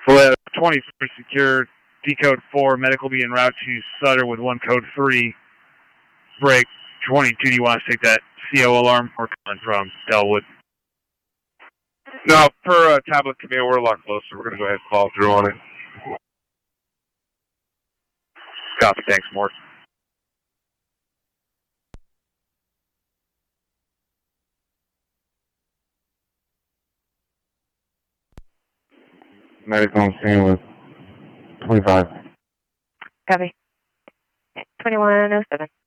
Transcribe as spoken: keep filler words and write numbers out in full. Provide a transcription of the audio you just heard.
Well, twenty-four secure, decode four, medical be en route to Sutter with one code three. Break twenty-two, do you want to take that C O alarm or coming from Delwood? No, per uh, tablet command, we're a lot closer. We're going to go ahead and follow through on it. Copy, thanks, Mort. Medical on scene with twenty-five. Copy. twenty-one oh seven.